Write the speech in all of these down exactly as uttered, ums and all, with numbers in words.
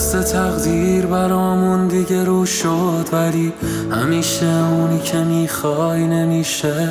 دست تقدیر برامون دیگه رو شد، ولی همیشه اونی که میخوای نمیشه.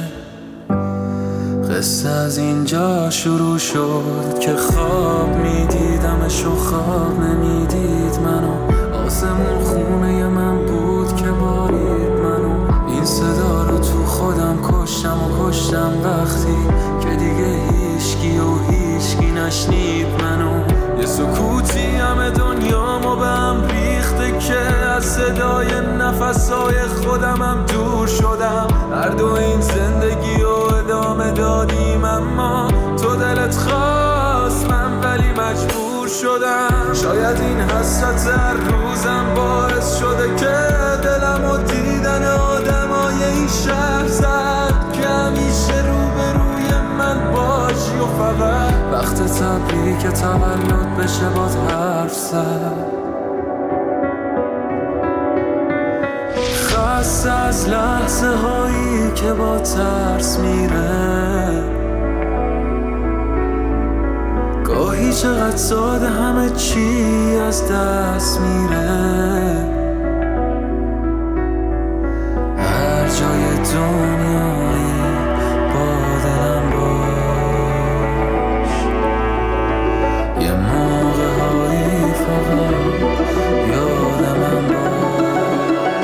قصه از اینجا شروع شد که خواب میدیدمش و خواب نمیدید منو. آسمون خونه من بود که بارید منو. این صدا رو تو خودم کشتم و کشتم وقتی که دیگه هیچکی و هیچکی نشنید منو. یه سکوتی همه دنیامو به هم ریخته که از صدای نفسای خودمم دور شدم. هر دو این زندگی رو ادامه دادیم، اما تو دلت خواست من ولی مجبور شدم. شاید این حسرت هر روزم باعث شده که دلم و دیدن آدمای این شهر زد که همیشه روبروی من باشی و فقط وقت تبریک تولد بشه باد حرف زد. خسته از لحظه هایی که با ترس میره، گاهی چقدر ساده همه چی از دست میره.